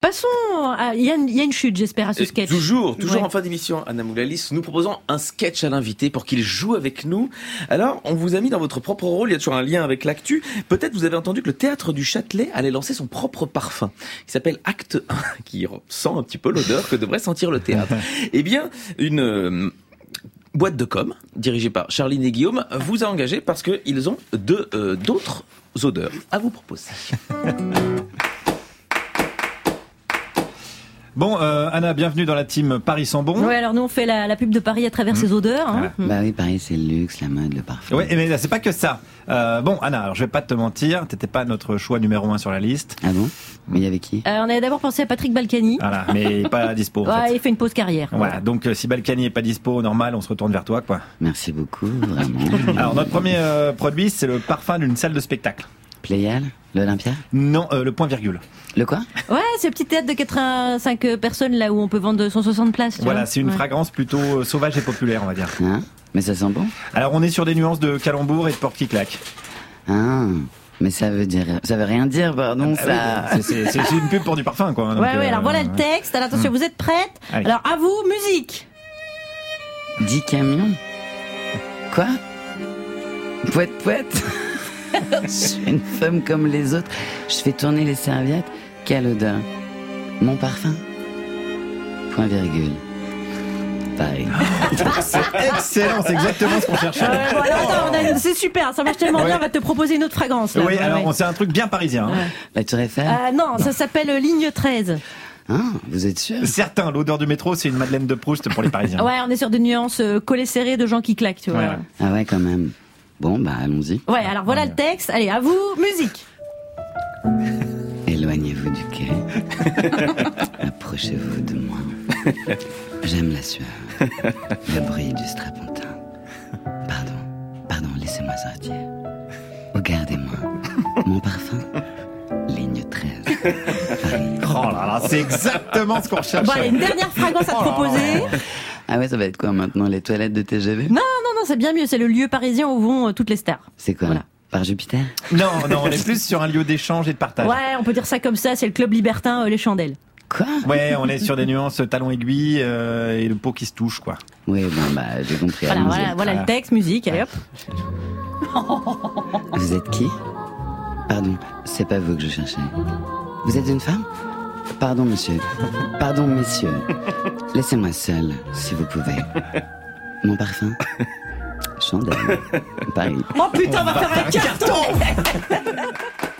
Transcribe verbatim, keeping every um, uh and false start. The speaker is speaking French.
Passons, à... il y a une, il y a une chute, j'espère, à ce sketch. Euh, toujours, toujours ouais. en fin d'émission, Anna Moulalis, nous proposons un sketch à l'invité pour qu'il joue avec nous. Alors, on vous a mis dans votre propre rôle, il y a toujours un lien avec l'actu. Peut-être vous avez entendu que le Théâtre du Châtelet allait lancer son propre parfum, qui s'appelle Acte un, qui sent un petit peu l'odeur que devrait sentir le théâtre. Eh bien, une... Euh, boîte de com, dirigée par Charline et Guillaume, vous a engagé parce qu'ils ont de, euh, d'autres odeurs à vous proposer. Bon, euh, Anna, bienvenue dans la team Paris sent bon. Ouais, alors nous on fait la, la pub de Paris à travers mmh. ses odeurs. Hein. Voilà. Mmh. Bah oui, Paris c'est le luxe, la mode, le parfum. Ouais, mais c'est pas que ça. Euh, bon, Anna, alors je vais pas te mentir, t'étais pas notre choix numéro un sur la liste. Ah bon? Mais il y avait qui? euh, On avait d'abord pensé à Patrick Balkany. Voilà, mais pas dispo. En ouais, fait. il fait une pause carrière. Voilà, donc euh, si Balkany est pas dispo, normal, on se retourne vers toi, quoi. Merci beaucoup, vraiment. Alors notre premier euh, produit, c'est le parfum d'une salle de spectacle. Pléiade? L'Olympia? Non, euh, le point virgule. Le quoi? Ouais, c'est un petit théâtre de quatre-vingt-cinq personnes là où on peut vendre cent soixante places. Tu Voilà, vois. c'est une ouais. fragrance plutôt euh, sauvage et populaire, on va dire. Hein? Mais ça sent bon? Alors on est sur des nuances de calembour et de porte qui claque. Ah, mais ça veut dire, ça veut rien dire, pardon, Ah, ça. oui, c'est, c'est, c'est une pub pour du parfum, quoi. Donc, ouais, ouais, euh, alors voilà le texte. Alors attention, hmm. vous êtes prêtes? Allez. Alors à vous, musique. dix camions? Quoi? Pouette, pouette? Je suis une femme comme les autres. Je fais tourner les serviettes. Quelle odeur? Mon parfum? Point virgule. Paris. C'est excellent, c'est exactement ce qu'on cherchait. Ouais, bon, alors, attends, on a- c'est super, ça marche tellement Ouais. bien. On va te proposer une autre fragrance. Là. Oui, Ouais, alors ouais. c'est un truc bien parisien. Hein. Ouais. La Tour Eiffel? Ah non, ça s'appelle Ligne treize. Ah, vous êtes sûr? Certain, l'odeur du métro, c'est une Madeleine de Proust pour les Parisiens. Ouais, on est sur des nuances euh, collées serrées de gens qui claquent, tu vois. Ouais, Ouais, ouais. Ah ouais, quand même. Bon, bah allons-y. alors voilà Ouais. le texte. Allez, à vous, musique. Éloignez-vous du quai. Approchez-vous de moi. J'aime la sueur. Le bruit du strapontin. Pardon, pardon, laissez-moi sortir. Regardez-moi. Mon parfum. Ligne treize. Paris. Oh là là, c'est exactement ce qu'on recherchait. Bon, allez, une dernière fragrance à te proposer. Ah ouais, ça va être quoi maintenant? Les toilettes de T G V? Non, non, non, c'est bien mieux. C'est le lieu parisien où vont euh, toutes les stars. C'est quoi? Voilà. Par Jupiter? Non, non, on est plus sur un lieu d'échange et de partage. Ouais, on peut dire ça comme ça. C'est le club libertin, euh, les chandelles. Quoi? Ouais, on est sur des nuances talons aiguilles euh, et le pot qui se touche, quoi. Oui, bon, bah, j'ai compris. Voilà, allons-y. voilà, voilà Voilà. le texte, musique. Allez hop. Vous êtes qui? Pardon, c'est pas vous que je cherchais. Vous êtes une femme? Pardon, monsieur. Pardon, messieurs. Laissez-moi seul, si vous pouvez. Mon parfum? Chandelle. Paris. Oh putain, on va faire un carton.